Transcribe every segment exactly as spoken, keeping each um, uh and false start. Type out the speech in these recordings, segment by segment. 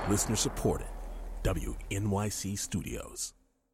Listener supported. W N Y C Studios.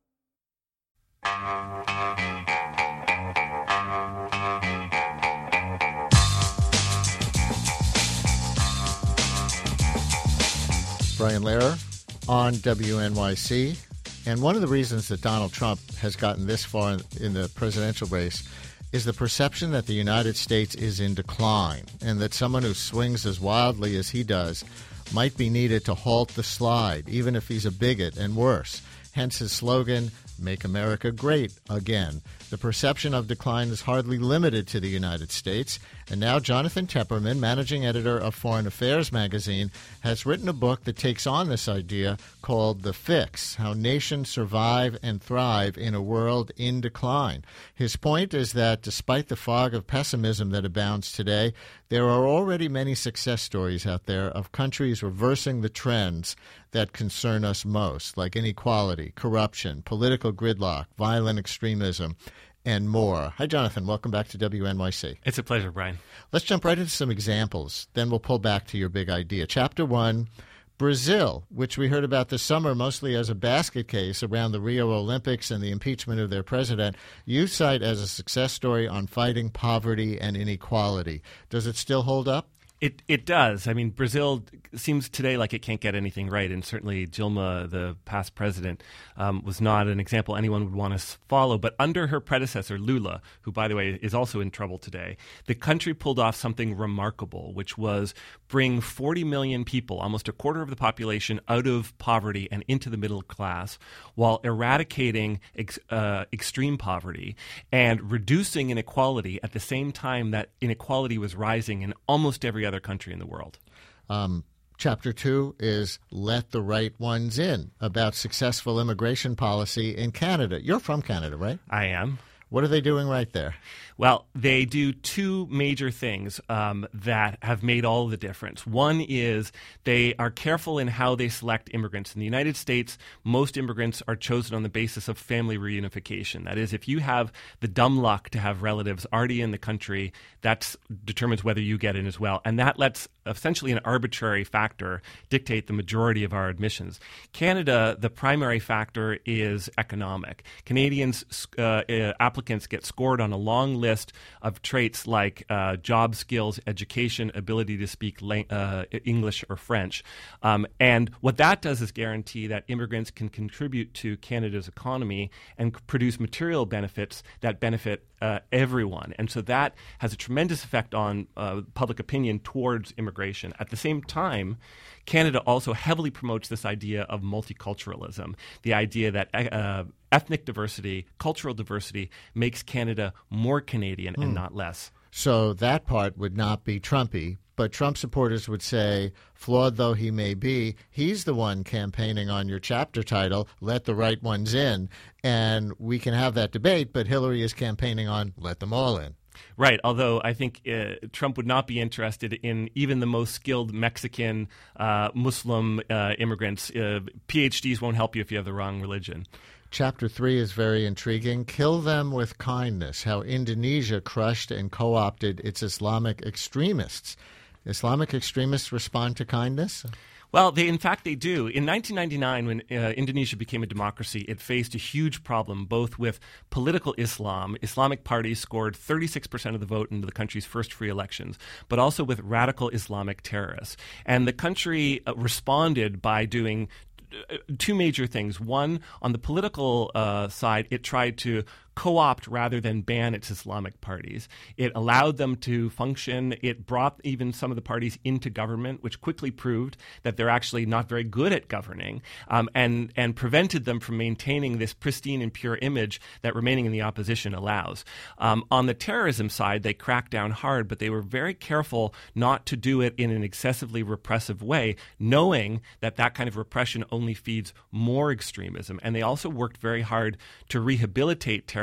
Brian Lehrer on W N Y C. And one of the reasons that Donald Trump has gotten this far in, in the presidential race is the perception that the United States is in decline and that someone who swings as wildly as he does might be needed to halt the slide, even if he's a bigot and worse. Hence his slogan, Make America Great Again. The perception of decline is hardly limited to the United States. And now Jonathan Tepperman, managing editor of Foreign Affairs magazine, has written a book that takes on this idea called The Fix, How Nations Survive and Thrive in a World in Decline. His point is that despite the fog of pessimism that abounds today, there are already many success stories out there of countries reversing the trends that concern us most, like inequality, corruption, political gridlock, violent extremism, and more. Hi, Jonathan. Welcome back to W N Y C. It's a pleasure, Brian. Let's jump right into some examples. Then we'll pull back to your big idea. Chapter one, Brazil, which we heard about this summer mostly as a basket case around the Rio Olympics and the impeachment of their president, you cite as a success story on fighting poverty and inequality. Does it still hold up? It it does. I mean, Brazil seems today like it can't get anything right, and certainly Dilma, the past president, um, was not an example anyone would want to follow. But under her predecessor, Lula, who, by the way, is also in trouble today, the country pulled off something remarkable, which was bring forty million people, almost a quarter of the population, out of poverty and into the middle class, while eradicating ex, uh, extreme poverty and reducing inequality at the same time that inequality was rising in almost every other country in the world. Um, chapter two is Let the Right Ones In, about successful immigration policy in Canada. You're from Canada, right? I am. What are they doing right there? Well, they do two major things um, that have made all the difference. One is they are careful in how they select immigrants. In the United States, most immigrants are chosen on the basis of family reunification. That is, if you have the dumb luck to have relatives already in the country, that determines whether you get in as well. And that lets essentially an arbitrary factor dictate the majority of our admissions. Canada, the primary factor is economic. Canadians, uh, uh, applicants get scored on a long list list of traits like uh, job skills, education, ability to speak la- uh, English or French. Um, and what that does is guarantee that immigrants can contribute to Canada's economy and produce material benefits that benefit uh, everyone. And so that has a tremendous effect on uh, public opinion towards immigration. At the same time, Canada also heavily promotes this idea of multiculturalism, the idea that uh, ethnic diversity, cultural diversity makes Canada more Canadian hmm. and not less. So that part would not be Trumpy, but Trump supporters would say, flawed though he may be, he's the one campaigning on your chapter title, Let the Right Ones In. And we can have that debate, but Hillary is campaigning on Let Them All In. Right, although I think uh, Trump would not be interested in even the most skilled Mexican, uh, Muslim uh, immigrants. Uh, PhDs won't help you if you have the wrong religion. Chapter three is very intriguing. Kill them with kindness, how Indonesia crushed and co-opted its Islamic extremists. Islamic extremists respond to kindness? Well, they, in fact, they do. In nineteen ninety-nine, when uh, Indonesia became a democracy, it faced a huge problem, both with political Islam. Islamic parties scored thirty-six percent of the vote in the country's first free elections, but also with radical Islamic terrorists. And the country uh, responded by doing two major things. One, on the political uh, side, it tried to co-opt rather than ban its Islamic parties. It allowed them to function. It brought even some of the parties into government, which quickly proved that they're actually not very good at governing, um, and, and prevented them from maintaining this pristine and pure image that remaining in the opposition allows. Um, on the terrorism side, they cracked down hard, but they were very careful not to do it in an excessively repressive way, knowing that that kind of repression only feeds more extremism. And they also worked very hard to rehabilitate terrorists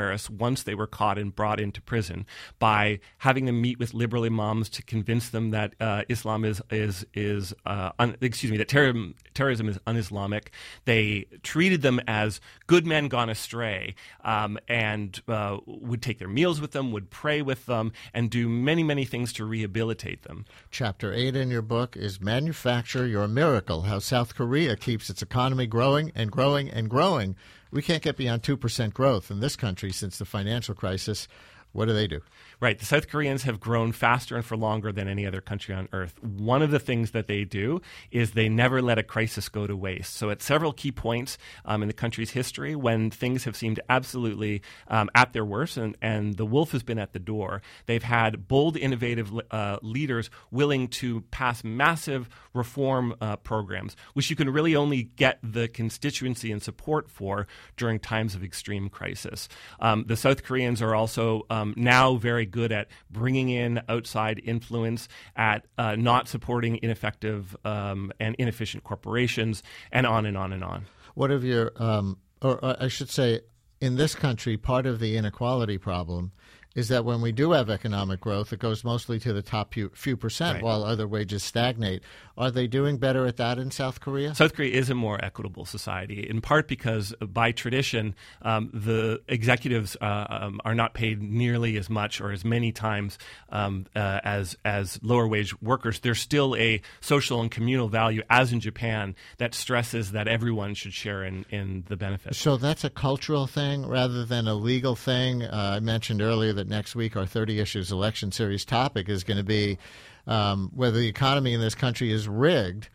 terrorists once they were caught and brought into prison by having them meet with liberal imams to convince them that uh, Islam is is is uh, un, excuse me that terror, terrorism is un-Islamic. They treated them as good men gone astray, um, and uh, would take their meals with them, would pray with them, and do many many things to rehabilitate them. Chapter eight in your book is Manufacture Your Miracle: How South Korea Keeps Its Economy Growing and Growing and Growing. We can't get beyond two percent growth in this country since the financial crisis. What do they do? Right. The South Koreans have grown faster and for longer than any other country on earth. One of the things that they do is they never let a crisis go to waste. So at several key points um, in the country's history, when things have seemed absolutely um, at their worst and, and the wolf has been at the door, they've had bold, innovative uh, leaders willing to pass massive reform uh, programs, which you can really only get the constituency and support for during times of extreme crisis. Um, the South Koreans are also um, now very good at bringing in outside influence, at uh, not supporting ineffective um, and inefficient corporations, and on and on and on. What of your, um, or, or I should say, in this country, part of the inequality problem is that when we do have economic growth, it goes mostly to the top few, few percent, right, while other wages stagnate. Are they doing better at that in South Korea? South Korea is a more equitable society, in part because by tradition, um, the executives uh, um, are not paid nearly as much or as many times um, uh, as as lower wage workers. There's still a social and communal value, as in Japan, that stresses that everyone should share in, in the benefits. So that's a cultural thing rather than a legal thing. Uh, I mentioned earlier that next week our thirty Issues Election Series topic is going to be um, whether the economy in this country is rigged.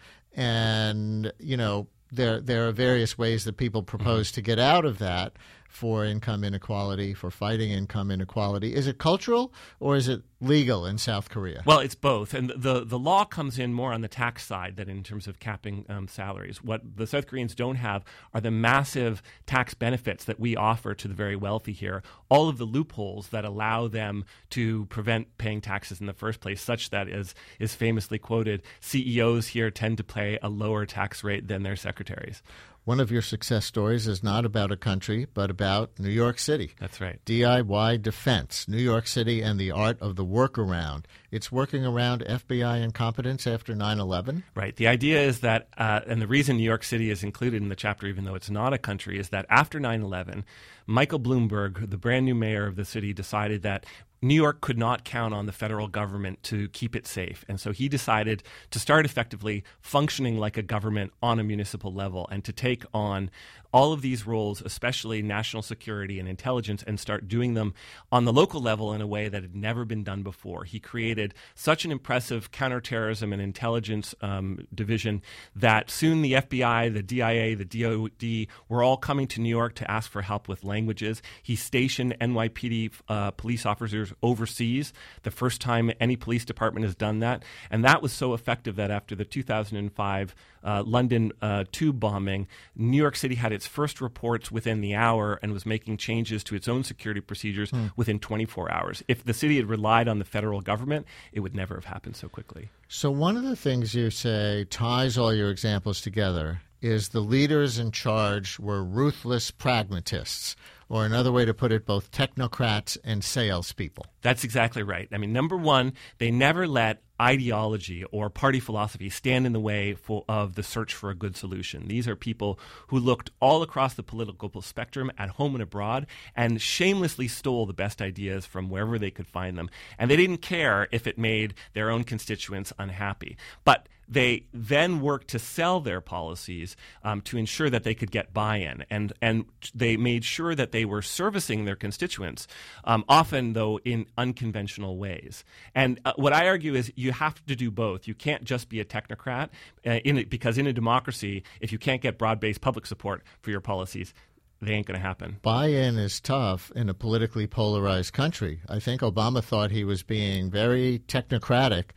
And, you know, there there are various ways that people propose mm-hmm. to get out of that for income inequality, for fighting income inequality. Is it cultural or is it legal in South Korea? Well, it's both. And the, the law comes in more on the tax side than in terms of capping um, salaries. What the South Koreans don't have are the massive tax benefits that we offer to the very wealthy here, all of the loopholes that allow them to prevent paying taxes in the first place, such that, as is famously quoted, C E Os here tend to pay a lower tax rate than their secretaries. One of your success stories is not about a country, but about New York City. That's right. D I Y Defense, New York City and the Art of the Workaround. It's working around F B I incompetence after nine eleven? Right. The idea is that, uh, and the reason New York City is included in the chapter, even though it's not a country, is that after nine eleven, Michael Bloomberg, the brand new mayor of the city, decided that New York could not count on the federal government to keep it safe. And so he decided to start effectively functioning like a government on a municipal level and to take on all of these roles, especially national security and intelligence, and start doing them on the local level in a way that had never been done before. He created such an impressive counterterrorism and intelligence um, division that soon the F B I, the D I A, the D O D were all coming to New York to ask for help with languages. He stationed N Y P D uh, police officers overseas, the first time any police department has done that. And that was so effective that after the two thousand five uh, London uh, tube bombing, New York City had its first reports within the hour and was making changes to its own security procedures mm. within twenty-four hours. If the city had relied on the federal government, it would never have happened so quickly. So one of the things you say ties all your examples together is the leaders in charge were ruthless pragmatists, or another way to put it, both technocrats and salespeople. That's exactly right. I mean, number one, they never let ideology or party philosophy stand in the way for, of the search for a good solution. These are people who looked all across the political spectrum at home and abroad and shamelessly stole the best ideas from wherever they could find them. And they didn't care if it made their own constituents unhappy. But they then worked to sell their policies um, to ensure that they could get buy-in. And, and they made sure that they were servicing their constituents, um, often, though, in unconventional ways. And uh, what I argue is you have to do both. You can't just be a technocrat uh, in it, because in a democracy, if you can't get broad-based public support for your policies, they ain't going to happen. Buy-in is tough in a politically polarized country. I think Obama thought he was being very technocratic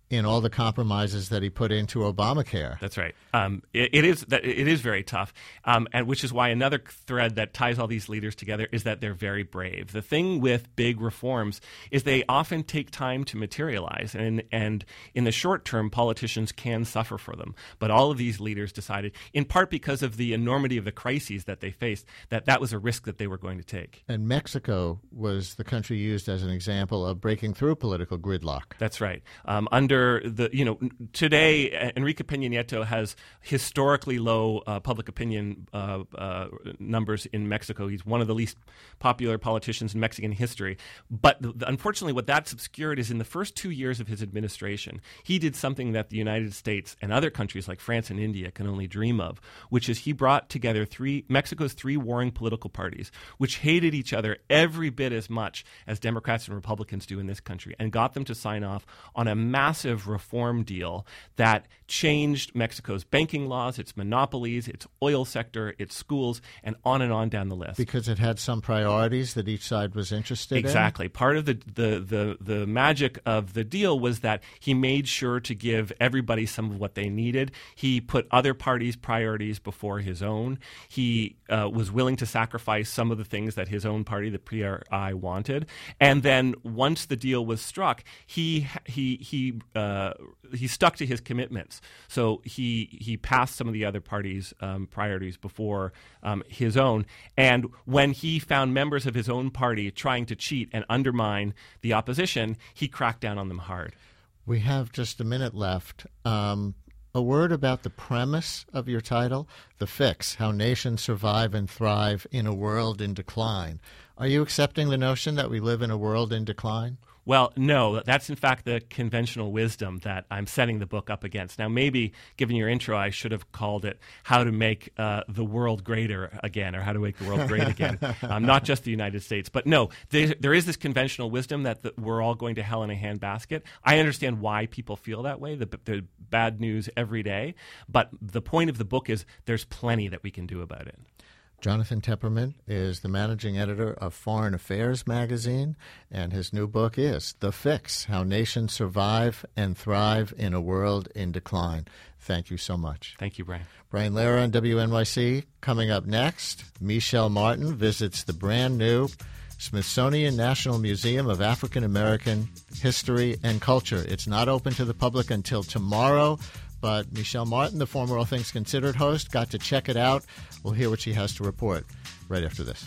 in all the compromises that he put into Obamacare. That's right. Um, it, it is that it is very tough, um, and which is why another thread that ties all these leaders together is that they're very brave. The thing with big reforms is they often take time to materialize, and and in the short term, politicians can suffer for them. But all of these leaders decided, in part because of the enormity of the crises that they faced, that that was a risk that they were going to take. And Mexico was the country used as an example of breaking through political gridlock. That's right. Um, under the, you know, today, Enrique Peña Nieto has historically low uh, public opinion uh, uh, numbers in Mexico. He's one of the least popular politicians in Mexican history. But the, the, unfortunately, what that's obscured is in the first two years of his administration, he did something that the United States and other countries like France and India can only dream of, which is he brought together three Mexico's three warring political parties, which hated each other every bit as much as Democrats and Republicans do in this country, and got them to sign off on a massive reform deal that changed Mexico's banking laws, its monopolies, its oil sector, its schools, and on and on down the list. Because it had some priorities that each side was interested exactly. in? Exactly. Part of the, the, the, the magic of the deal was that he made sure to give everybody some of what they needed. He put other parties' priorities before his own. He uh, was willing to sacrifice some of the things that his own party, the P R I, wanted. And then once the deal was struck, he he he uh, he stuck to his commitments. So he he passed some of the other parties' um, priorities before um, his own. And when he found members of his own party trying to cheat and undermine the opposition, he cracked down on them hard. We have just a minute left. Um, a word about the premise of your title, The Fix, How Nations Survive and Thrive in a World in Decline. Are you accepting the notion that we live in a world in decline? Well, no, that's in fact the conventional wisdom that I'm setting the book up against. Now, maybe, given your intro, I should have called it How to Make uh, the World Greater Again, or How to Make the World Great Again, um, not just the United States. But no, there, there is this conventional wisdom that the, we're all going to hell in a handbasket. I understand why people feel that way, the, the bad news every day. But the point of the book is there's plenty that we can do about it. Jonathan Tepperman is the managing editor of Foreign Affairs magazine, and his new book is The Fix, How Nations Survive and Thrive in a World in Decline. Thank you so much. Thank you, Brian. Brian Lehrer on W N Y C. Coming up next, Michelle Martin visits the brand new Smithsonian National Museum of African American History and Culture. It's not open to the public until tomorrow, but Michelle Martin, the former All Things Considered host, got to check it out. We'll hear what she has to report right after this.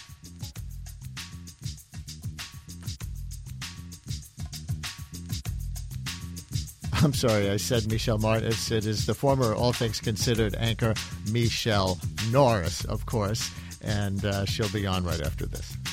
I'm sorry, I said Michelle Martin. It is the former All Things Considered anchor, Michelle Norris, of course, and uh, she'll be on right after this.